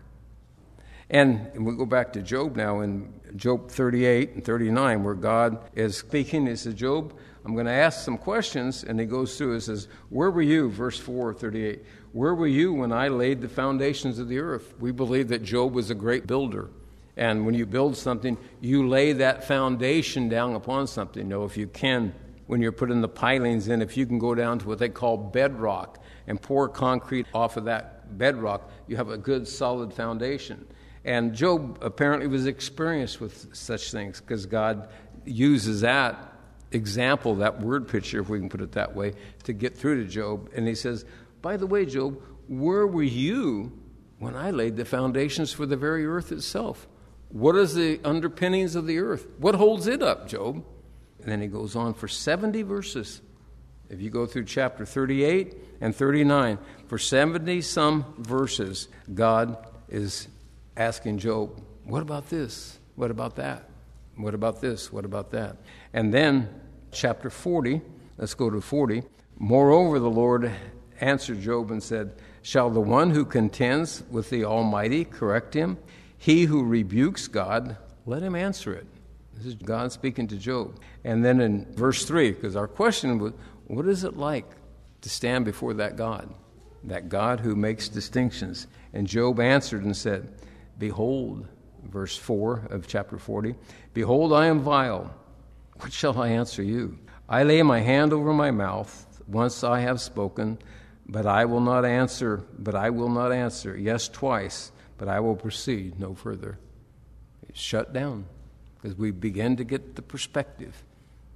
And we go back to Job now in Job thirty-eight and thirty-nine, where God is speaking. He says, "Job, I'm going to ask some questions." And he goes through and says, "Where were you?" Verse four, thirty-eight. "Where were you when I laid the foundations of the earth?" We believe that Job was a great builder. And when you build something, you lay that foundation down upon something. You know, if you can, when you're putting the pilings in, if you can go down to what they call bedrock and pour concrete off of that bedrock, you have a good solid foundation. And Job apparently was experienced with such things, because God uses that example, that word picture, if we can put it that way, to get through to Job. And he says, "By the way, Job, where were you when I laid the foundations for the very earth itself? What is the underpinnings of the earth? What holds it up, Job?" And then he goes on for seventy verses. If you go through chapter thirty-eight and thirty-nine, for seventy-some verses, God is asking Job, what about this? What about that? What about this? What about that? And then chapter forty, let's go to forty. "Moreover, the Lord answered Job and said, Shall the one who contends with the Almighty correct him? He who rebukes God, let him answer it." This is God speaking to Job. And then in verse three, because our question was, what is it like to stand before that God? That God who makes distinctions. And Job answered and said, "Behold," verse four of chapter forty, "Behold, I am vile. What shall I answer you? I lay my hand over my mouth. Once I have spoken, but I will not answer, but I will not answer. Yes, twice, but I will proceed no further." It's shut down, because we begin to get the perspective.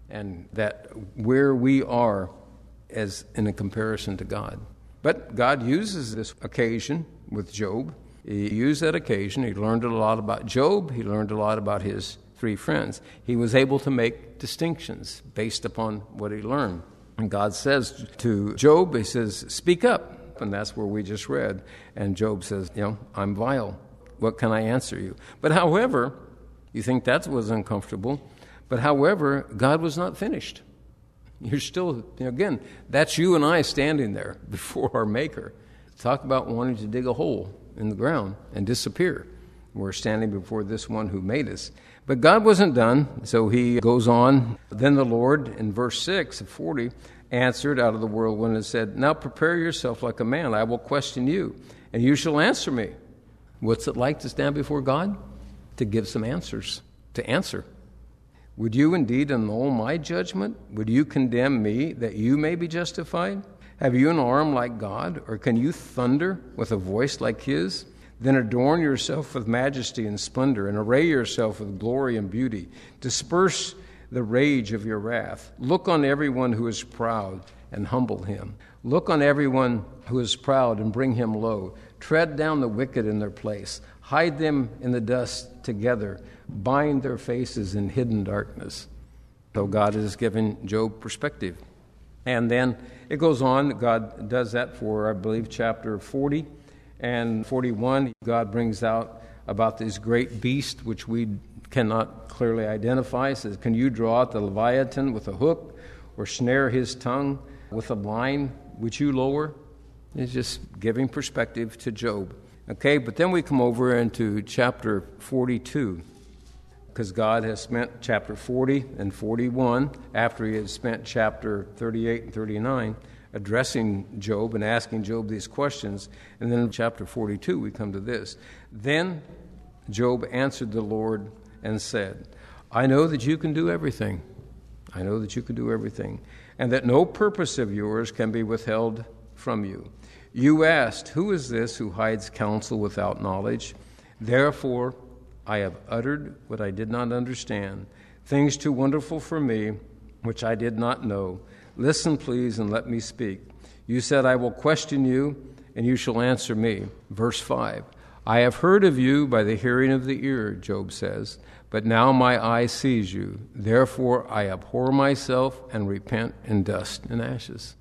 and that where we are as in a comparison to God. But God uses this occasion with Job. He used that occasion. He learned a lot about Job. He learned a lot about his three friends. He was able to make distinctions based upon what he learned. And God says to Job, he says, speak up. And that's where we just read. And Job says, you know, I'm vile. What can I answer you? But however, you think that was uncomfortable. But however, God was not finished. You're still, you know, again, that's you and I standing there before our Maker. Talk about wanting to dig a hole in the ground and disappear. We're standing before this one who made us. But God wasn't done, so he goes on. Then the Lord, in verse six of forty, answered out of the whirlwind and said, now prepare yourself like a man. I will question you, and you shall answer me. What's it like to stand before God? To give some answers, to answer. Would you indeed annul my judgment? Would you condemn me that you may be justified? Have you an arm like God, or can you thunder with a voice like his? Then adorn yourself with majesty and splendor, and array yourself with glory and beauty. Disperse the rage of your wrath. Look on everyone who is proud and humble him. Look on everyone who is proud and bring him low. Tread down the wicked in their place. Hide them in the dust together. Bind their faces in hidden darkness. So God is giving Job perspective. And then it goes on. God does that for, I believe, chapter forty. And forty-one, God brings out about this great beast, which we cannot clearly identify. It says, can you draw out the Leviathan with a hook, or snare his tongue with a line which you lower? It's just giving perspective to Job. Okay, but then we come over into chapter forty-two, because God has spent chapter forty and forty-one, after he has spent chapter thirty-eight and thirty-nine, addressing Job and asking Job these questions. And then in chapter forty-two, we come to this. Then Job answered the Lord and said, I know that you can do everything. I know that you can do everything, and that no purpose of yours can be withheld from you. You asked, who is this who hides counsel without knowledge? Therefore, I have uttered what I did not understand, things too wonderful for me, which I did not know. Listen, please, and let me speak. You said, I will question you, and you shall answer me. Verse five, I have heard of you by the hearing of the ear, Job says, but now my eye sees you. Therefore, I abhor myself and repent in dust and ashes.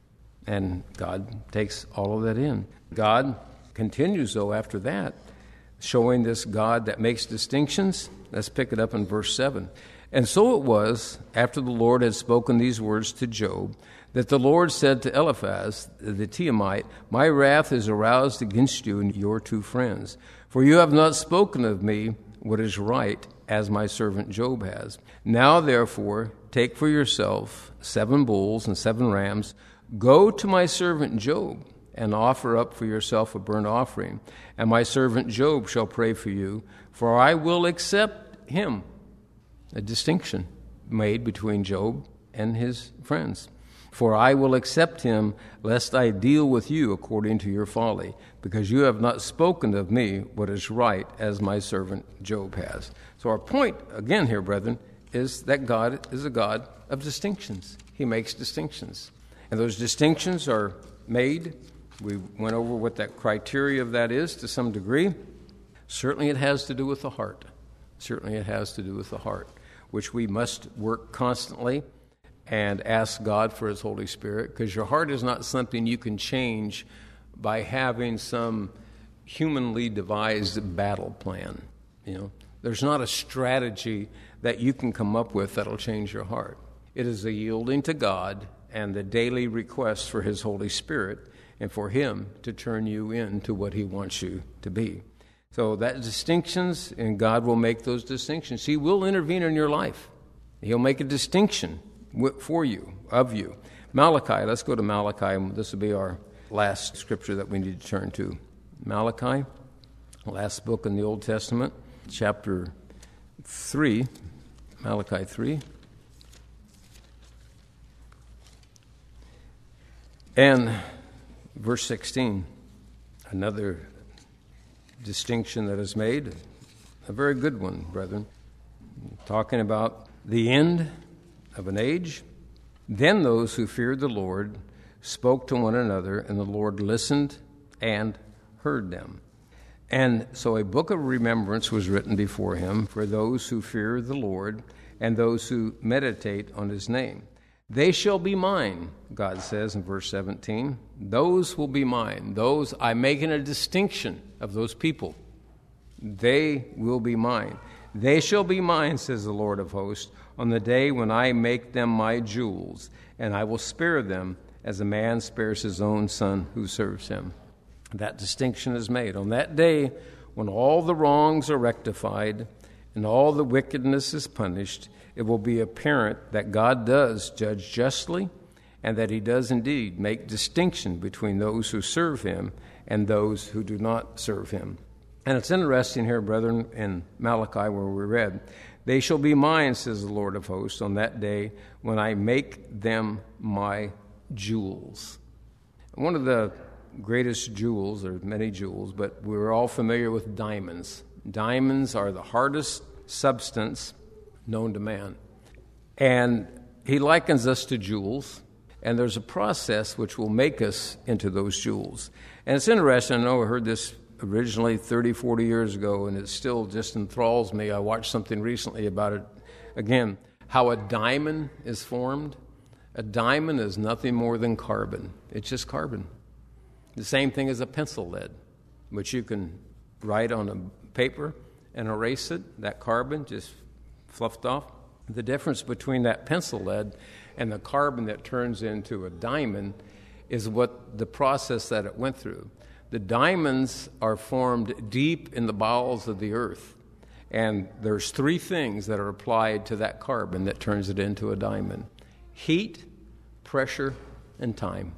And God takes all of that in. God continues, though, after that, showing this God that makes distinctions. Let's pick it up in verse seven. And so it was, after the Lord had spoken these words to Job, that the Lord said to Eliphaz the Temanite, my wrath is aroused against you and your two friends, for you have not spoken of me what is right, as my servant Job has. Now, therefore, take for yourself seven bulls and seven rams. Go to my servant Job and offer up for yourself a burnt offering, and my servant Job shall pray for you, for I will accept him. A distinction made between Job and his friends. For I will accept him, lest I deal with you according to your folly, because you have not spoken of me what is right, as my servant Job has. So our point, again here, brethren, is that God is a God of distinctions. He makes distinctions. And those distinctions are made. We went over what that criteria of that is to some degree. Certainly it has to do with the heart. Certainly it has to do with the heart, which we must work constantly and ask God for his Holy Spirit, because your heart is not something you can change by having some humanly devised battle plan. You know, there's not a strategy that you can come up with that'll change your heart. It is a yielding to God and the daily request for his Holy Spirit and for him to turn you into what he wants you to be. So that distinctions, and God will make those distinctions. He will intervene in your life. He'll make a distinction for you, of you. Malachi, let's go to Malachi. This will be our last scripture that we need to turn to. Malachi, last book in the Old Testament, chapter three, Malachi three. And verse sixteen, another distinction that is made, a very good one, brethren, talking about the end of an age. Then those who feared the Lord spoke to one another, and the Lord listened and heard them. And so a book of remembrance was written before him for those who fear the Lord and those who meditate on his name. They shall be mine, God says in verse seventeen. Those will be mine. Those, I'm making a distinction of those people. They will be mine. They shall be mine, says the Lord of hosts, on the day when I make them my jewels, and I will spare them as a man spares his own son who serves him. That distinction is made. On that day, when all the wrongs are rectified and all the wickedness is punished, it will be apparent that God does judge justly and that he does indeed make distinction between those who serve him and those who do not serve him. And it's interesting here, brethren, in Malachi where we read, they shall be mine, says the Lord of hosts, on that day when I make them my jewels. One of the greatest jewels, there are many jewels, but we're all familiar with diamonds. Diamonds are the hardest substance known to man. And he likens us to jewels, and there's a process which will make us into those jewels. And it's interesting, I know I heard this originally thirty, forty years ago, and it still just enthralls me. I watched something recently about it again, how a diamond is formed. A diamond is nothing more than carbon. It's just carbon. The same thing as a pencil lead, which you can write on a paper and erase it. That carbon just fluffed off. The difference between that pencil lead and the carbon that turns into a diamond is what the process that it went through. The diamonds are formed deep in the bowels of the earth, and there's three things that are applied to that carbon that turns it into a diamond: heat, pressure, and time.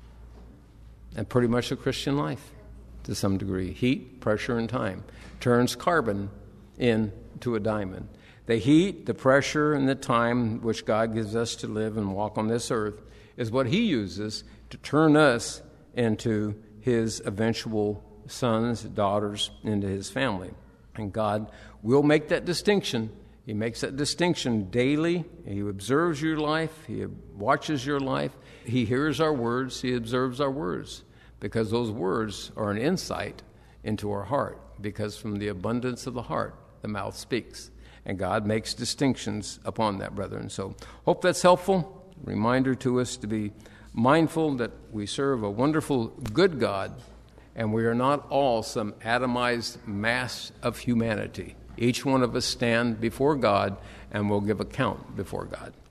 And pretty much the Christian life, to some degree. Heat, pressure, and time turns carbon into a diamond. The heat, the pressure, and the time which God gives us to live and walk on this earth is what he uses to turn us into his eventual sons, daughters, into his family. And God will make that distinction. He makes that distinction daily. He observes your life. He watches your life. He hears our words. He observes our words, because those words are an insight into our heart, because from the abundance of the heart, the mouth speaks. And God makes distinctions upon that, brethren. So hope that's helpful. Reminder to us to be mindful that we serve a wonderful, good God, and we are not all some atomized mass of humanity. Each one of us stand before God and will give account before God.